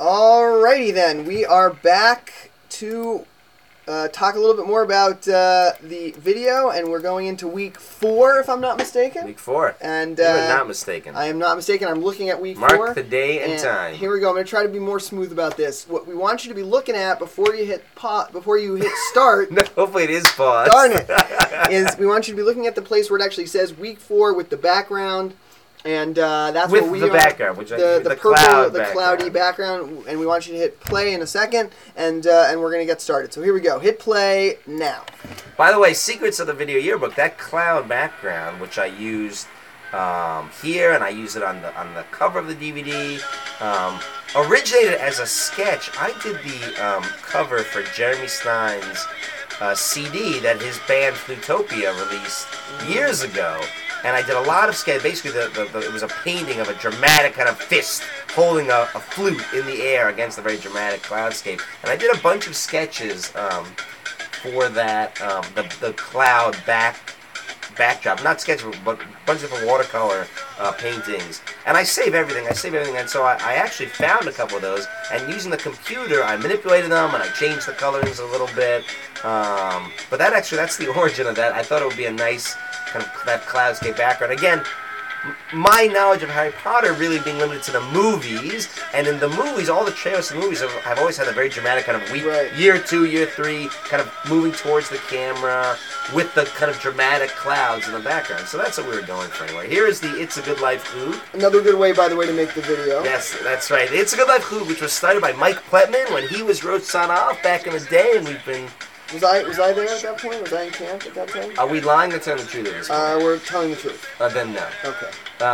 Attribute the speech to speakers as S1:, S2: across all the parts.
S1: Alrighty then, we are back to talk a little bit more about the video, and we're going into week 4, if I'm not mistaken.
S2: Week 4.
S1: And
S2: you are not mistaken.
S1: I am not mistaken. I'm looking at week 4.
S2: Mark the day and time.
S1: Here we go. I'm going to try to be more smooth about this. What we want you to be looking at before you hit start.
S2: No, hopefully it is pause.
S1: Darn it! Is we want you to be looking at the place where it actually says week 4 with the background. And that's
S2: with
S1: where we
S2: the
S1: are.
S2: Background, which
S1: the
S2: purple,
S1: cloudy background, and we want you to hit play in a second, and we're gonna get started. So here we go. Hit play now.
S2: By the way, secrets of the video yearbook. That cloud background, which I used here, and I use it on the cover of the DVD, originated as a sketch. I did the cover for Jeremy Stein's CD that his band Flutopia released years ago. And I did a lot of sketch. Basically, it was a painting of a dramatic kind of fist holding a flute in the air against a very dramatic cloudscape. And I did a bunch of sketches for that, the cloud backdrop. Not sketches, but a bunch of different watercolor paintings. And I save everything. And so I actually found a couple of those. And using the computer, I manipulated them and I changed the colors a little bit. But that's the origin of that. I thought it would be a nice kind of that cloudscape background. Again, my knowledge of Harry Potter really being limited to the movies, and in the movies, all the trailers for the movies have always had a very dramatic kind of year 2, year 3, kind of moving towards the camera with the kind of dramatic clouds in the background. So that's what we were going for anyway. Here is the It's a Good Life Clue.
S1: Another good way, by the way, to make the video.
S2: Yes, that's right. The It's a Good Life Clue, which was started by Mike Pletman when he was Roach Sanoff back in the day, and we've been...
S1: Was I there at that point? Was I in camp at that time?
S2: Are we lying or telling the truth at this point?
S1: We're telling the truth.
S2: Then no.
S1: Okay.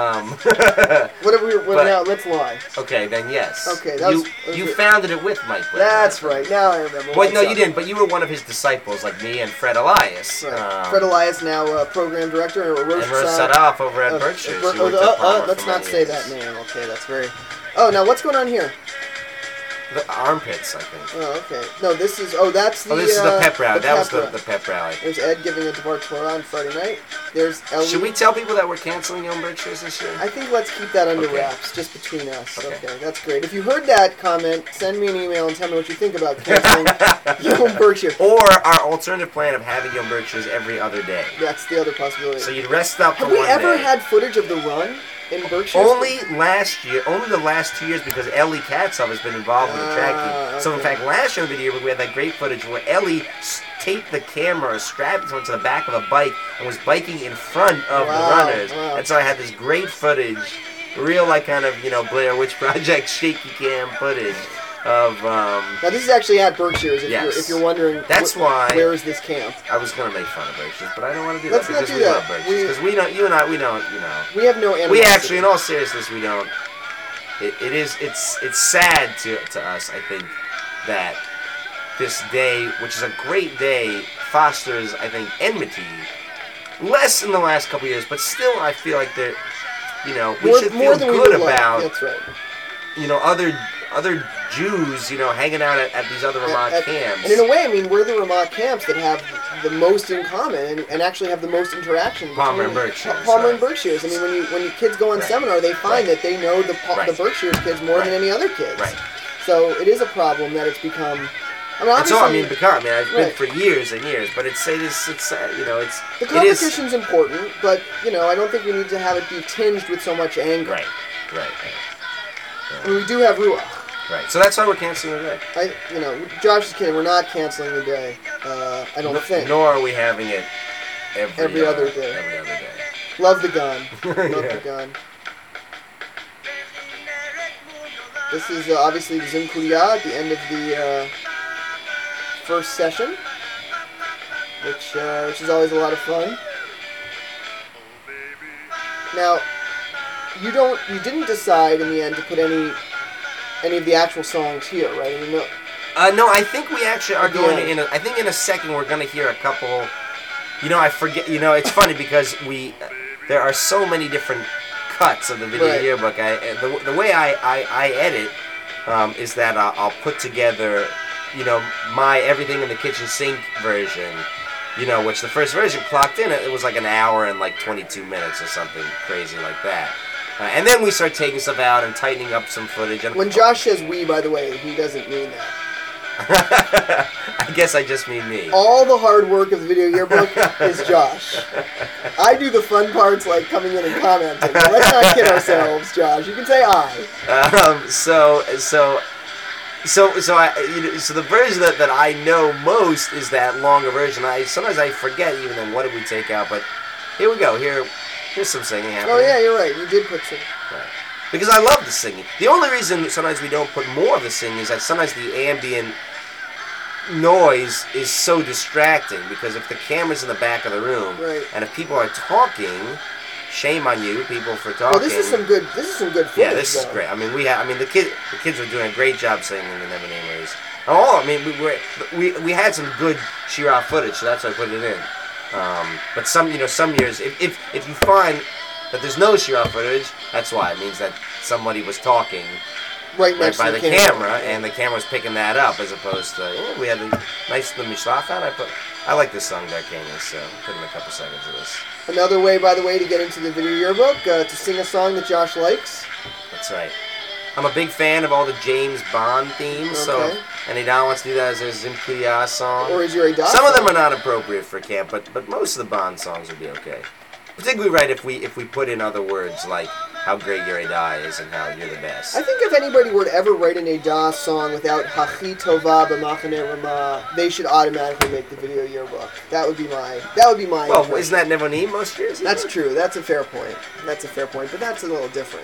S2: But,
S1: now, let's lie.
S2: Okay, then yes.
S1: Okay,
S2: you founded it with Mike Pletman.
S1: That's right. Now I remember.
S2: Well, no, you didn't. But you were one of his disciples, like me and Fred Elias.
S1: Right. Fred Elias, now program director, and Rosh
S2: Sanoff over at Berkshire.
S1: Let's not say that name. Okay, that's very. Oh, now what's going on here?
S2: The armpits, I think.
S1: Oh, okay. No, this is... Oh, that's the...
S2: Oh, this is the pep rally. That was the pep rally.
S1: There's Ed giving it to Bartora on Friday night. There's Ellie.
S2: Should we tell people that we're canceling Young Berkshires this year?
S1: I think let's keep that under wraps, just between us. Okay, that's great. If you heard that comment, send me an email and tell me what you think about canceling Young Berkshire.
S2: Or our alternative plan of having Young Berkshires every other day.
S1: That's the other possibility.
S2: So you'd rest up for one day.
S1: Have we ever had footage of the run in Berkshire?
S2: Only last year, only the last 2 years, because Ellie Katzhoff has been involved with the track team.
S1: Okay.
S2: So in fact, last year in the video, we had that great footage where Ellie taped the camera or strapped it to the back of a bike and was biking in front of the runners.
S1: Wow.
S2: And so I had this great footage, real like kind of, Blair Witch Project shaky cam footage of...
S1: Now this is actually at Berkshire's, if you're wondering.
S2: That's why...
S1: Where is this camp?
S2: I was going to make fun of Berkshire's, but I don't want to do
S1: Let's
S2: that
S1: not
S2: because
S1: do
S2: we
S1: that.
S2: love Berkshire's. Because we don't, you and I, we don't,
S1: We have no animosity.
S2: We actually, in all seriousness, we don't. It's sad to us, I think, that this day, which is a great day, fosters, I think, enmity. Less in the last couple of years, but still, I feel like we should feel good about.
S1: That's right.
S2: Other Jews, hanging out at these other Ramat camps.
S1: And in a way, I mean, we're the Ramat camps that have the most in common and actually have the most interaction.
S2: Palmer and Berkshires.
S1: Palmer and Berkshires. I mean, when you kids go on seminar, they find that they know the Berkshires kids more than any other kids.
S2: Right.
S1: So it is a problem that it's become. I mean,
S2: it's all I've been for years and years, but the
S1: competition's important, but I don't think we need to have it be tinged with so much anger.
S2: Right.
S1: I mean, we do have Ruach.
S2: Right. So that's why we're canceling the day.
S1: Josh is kidding. We're not canceling the day. I don't think.
S2: Nor are we having it every
S1: other day.
S2: Every other day.
S1: Love the gun. Love the gun. This is obviously the Zim Kuliah at the end of the first session, which is always a lot of fun. Now, you didn't decide in the end to put any of the actual songs here, right? I mean,
S2: no, I think we actually are going to. I think in a second we're going to hear a couple. I forget. It's funny because there are so many different cuts of the video yearbook. The way I edit is that I'll put together, my Everything in the Kitchen Sink version, which the first version clocked in, it was like an hour and like 22 minutes or something crazy like that. And then we start taking stuff out and tightening up some footage. And
S1: When Josh says we, by the way, he doesn't mean that.
S2: I guess I just mean me.
S1: All the hard work of the video yearbook is Josh. I do the fun parts like coming in and commenting. But let's not kid ourselves, Josh. You can say I.
S2: So the version that I know most is that longer version. Sometimes I forget even then what did we take out, but here we go. Here's some singing happening.
S1: Oh yeah, you're right. You did put some.
S2: Right. Because I love the singing. The only reason sometimes we don't put more of the singing is that sometimes the ambient noise is so distracting. Because if the camera's in the back of the room,
S1: right,
S2: and if people are talking, shame on you, people, for talking.
S1: Well, this is some good footage.
S2: Yeah, this is great. I mean, the kids were doing a great job singing the Never Namers. We had some good She-Ra footage, so that's why I put it in. But some years, if you find that there's no She-Ra footage, that's why. It means that somebody was talking
S1: right next
S2: by
S1: to
S2: the camera, and the camera was picking that up, as opposed to, we had a nice little mishlachat. I like this song, Dark Canis, so put in a couple seconds of this.
S1: Another way, by the way, to get into the video yearbook, to sing a song that Josh likes.
S2: That's right. I'm a big fan of all the James Bond themes, so and Ada wants to do that as a Zim Kuya song.
S1: Or is your Ada
S2: Some of them are not appropriate for camp, but most of the Bond songs would be okay. Particularly right if we put in other words like how great your Ada is and how you're the best.
S1: I think if anybody were to ever write an Ada song without Hachi Tova b'Machane Rama, they should automatically make the video yearbook. That would be my
S2: Well,
S1: impression.
S2: isn't that Nevonim most years?
S1: That's true. That's a fair point. But that's a little different.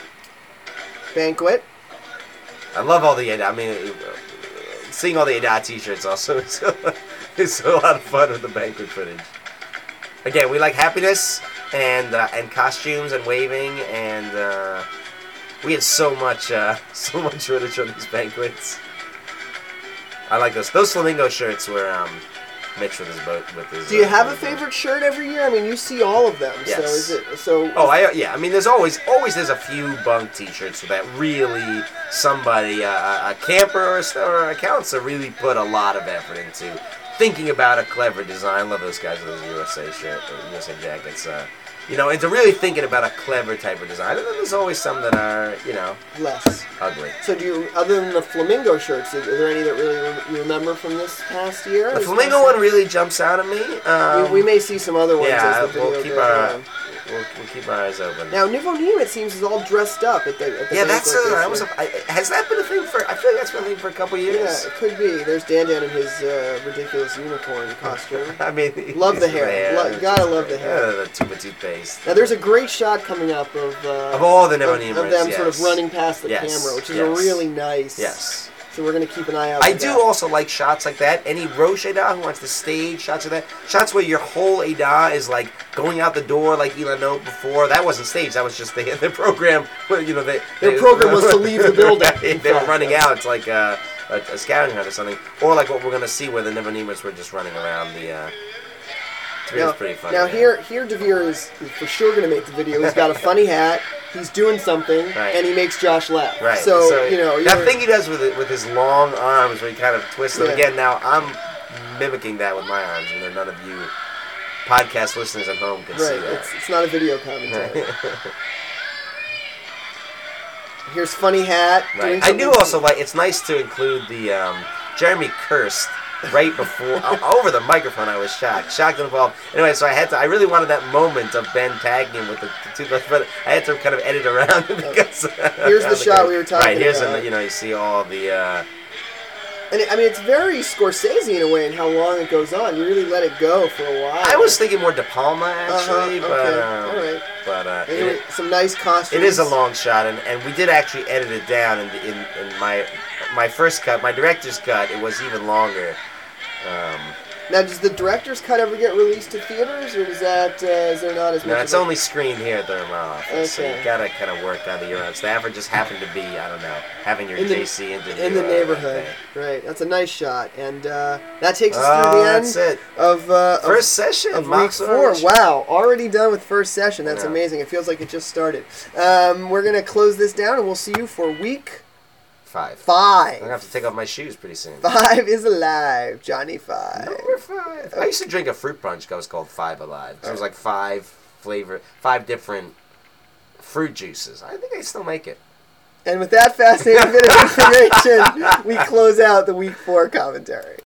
S1: Banquet.
S2: I love all the Ada. I mean, seeing all the Ada t-shirts also is a lot of fun with the banquet footage. Again, we like happiness and costumes and waving, and we had so much footage on these banquets. I like those. Those flamingo shirts were Mitch with his boat with his.
S1: Do you have a favorite shirt every year? I mean, you see all of them.
S2: Yes.
S1: So is it so?
S2: Oh, I mean, there's always there's a few bunk T-shirts that really somebody, a camper or a counselor, really put a lot of effort into thinking about a clever design. I love those guys with those USA USA jackets. Into really thinking about a clever type of design. And then there's always some that are,
S1: less
S2: ugly.
S1: So other than the flamingo shirts, are there any that really you remember from this past year?
S2: The flamingo one really jumps out at me.
S1: We may see some other ones as the video
S2: we'll keep
S1: goes on.
S2: We'll keep our eyes open.
S1: Now, Nivonim, it seems, is all dressed up at the
S2: has that been a thing for? I feel like that's been a thing for a couple years.
S1: Yeah, it could be. There's Dan in his ridiculous unicorn costume.
S2: I mean,
S1: love the hair. Gotta love the hair.
S2: The tube of toothpaste.
S1: Now, there's a great shot coming up of
S2: all the Nevonim
S1: of them sort of running past the camera, which is a really nice.
S2: Yes.
S1: So we're going to keep an eye out
S2: I
S1: for
S2: do
S1: that.
S2: Also like shots like that. Any Roche Ada who wants to stage shots of that. Shots where your whole Ada is like going out the door like Ilan note before. That wasn't staged. That was just their program. Their
S1: program was to leave the building.
S2: They were running out. It's like a scavenger hunt or something. Or like what we're going to see where the Nevonemers were just running around the... It's pretty funny.
S1: Now here Devere is for sure going to make the video. He's got a funny hat. He's doing something, and he makes Josh laugh.
S2: Right.
S1: So
S2: that thing he does with his long arms, where he kind of twists them. Again, now I'm mimicking that with my arms, and none of you podcast listeners at home can see that.
S1: It's not a video commentary. Here's funny hat.
S2: Right. I do also like. It's nice to include the Jeremy cursed. Right before, over the microphone, I was shocked and involved. Anyway, so I really wanted that moment of Ben tagging him with the toothbrush, but I had to kind of edit around it because.
S1: Here's the shot we were talking about.
S2: Right, here's you see all the.
S1: And it's very Scorsese in a way, in how long it goes on. You really let it go for a while.
S2: I was thinking more De Palma actually,
S1: all right.
S2: But
S1: anyway, some nice costumes.
S2: It is a long shot, and we did actually edit it down in my first cut, my director's cut. It was even longer.
S1: Now, does the director's cut ever get released to theaters, or is there not as much?
S2: No, it's only screened here at the Ramah office,
S1: okay.
S2: So you gotta kind of work out of your own staff, or just happen to be, I don't know, having your JC interview
S1: in the neighborhood. Right, that's a nice shot, and that takes us through the end of
S2: first session
S1: of week 4. Wow, already done with first session. That's amazing. It feels like it just started. We're gonna close this down, and we'll see you for week
S2: 5.
S1: 5.
S2: I'm gonna have to take off my shoes pretty soon.
S1: 5 is alive, Johnny 5.
S2: Number 5. I used to drink a fruit punch that was called 5 Alive. So it was like 5 different fruit juices. I think I still make it.
S1: And with that fascinating bit of information, we close out the Week 4 commentary.